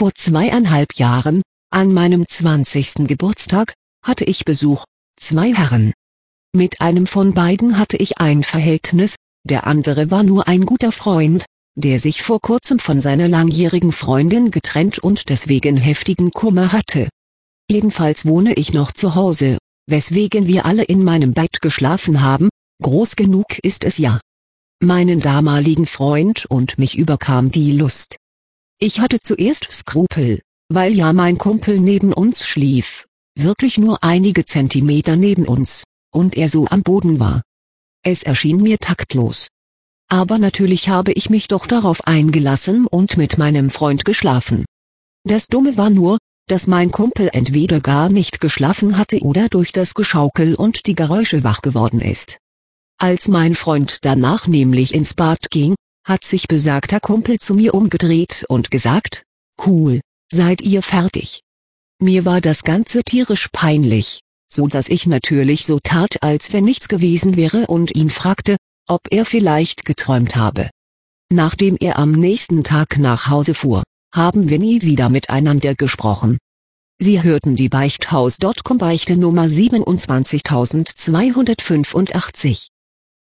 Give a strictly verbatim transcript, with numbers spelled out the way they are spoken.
Vor zweieinhalb Jahren, an meinem zwanzigsten Geburtstag, hatte ich Besuch, zwei Herren. Mit einem von beiden hatte ich ein Verhältnis, der andere war nur ein guter Freund, der sich vor kurzem von seiner langjährigen Freundin getrennt und deswegen heftigen Kummer hatte. Jedenfalls wohne ich noch zu Hause, weswegen wir alle in meinem Bett geschlafen haben, groß genug ist es ja. Meinen damaligen Freund und mich überkam die Lust. Ich hatte zuerst Skrupel, weil ja mein Kumpel neben uns schlief, wirklich nur einige Zentimeter neben uns, und er so am Boden war. Es erschien mir taktlos. Aber natürlich habe ich mich doch darauf eingelassen und mit meinem Freund geschlafen. Das Dumme war nur, dass mein Kumpel entweder gar nicht geschlafen hatte oder durch das Geschaukel und die Geräusche wach geworden ist. Als mein Freund danach nämlich ins Bad ging, hat sich besagter Kumpel zu mir umgedreht und gesagt: "Cool, seid ihr fertig?" Mir war das Ganze tierisch peinlich, so dass ich natürlich so tat, als wenn nichts gewesen wäre und ihn fragte, ob er vielleicht geträumt habe. Nachdem er am nächsten Tag nach Hause fuhr, haben wir nie wieder miteinander gesprochen. Sie hörten die Beichthaus Punkt com Beichte Nummer siebenundzwanzigtausendzweihundertfünfundachtzig.